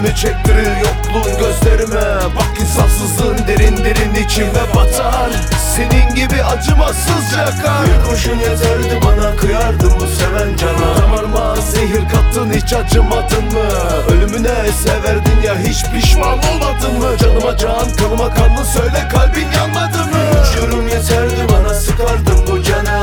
Acını çektirir yokluğun gözlerime. Bak insafsızlığın derin derin içime batar. Senin gibi acımasızca yakar. Bir kurşun yeterdi bana, kıyardım bu seven cana. Damarıma zehir kattın, hiç acımadın mı? Ölümüne severdin ya, hiç pişman olmadın mı? Canıma can, kanıma kanlı, söyle kalbin yanmadı mı? Üç yorum yeterdi bana, sıkardım bu cana.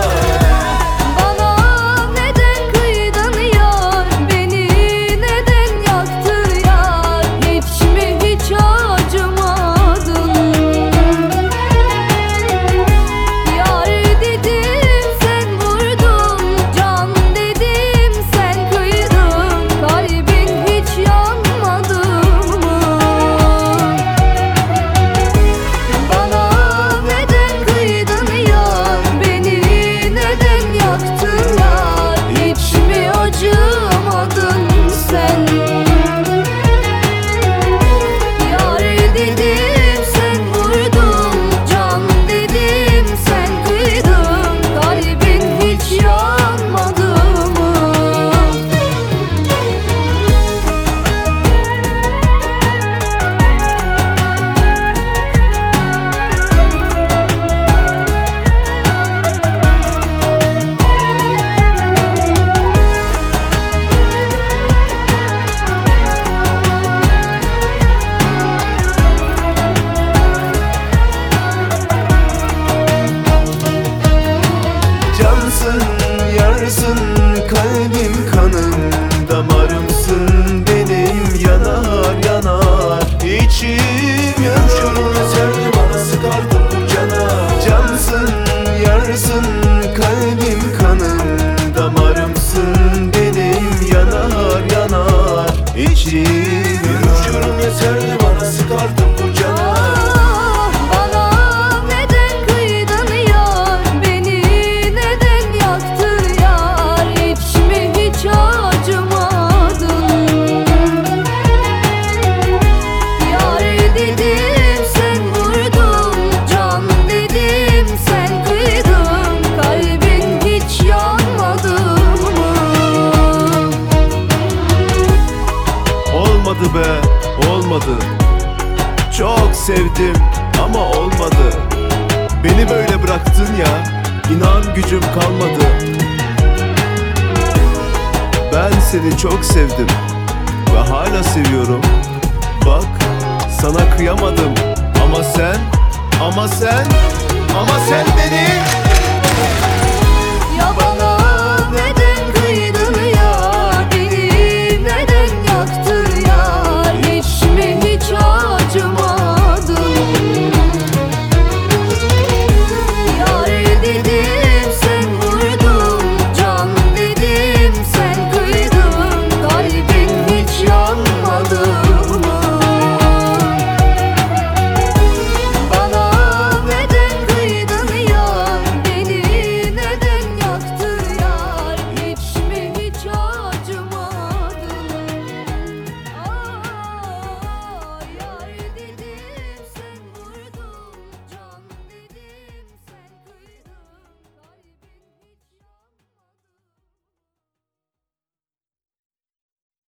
Yarsın kalbim, kanım, damarımsın benim, yanar yanar içim yanıyor. Yeterdi bana, sıkardım bu cana. Cansın, yarsın kalbim, kanım, damarımsın benim, yanar yanar içim yanıyor. Yeterdi bana, sıkardım bu cana. Olmadı be, olmadı. Çok sevdim ama olmadı. Beni böyle bıraktın ya, inan gücüm kalmadı. Ben seni çok sevdim ve hala seviyorum. Bak, sana kıyamadım ama sen beni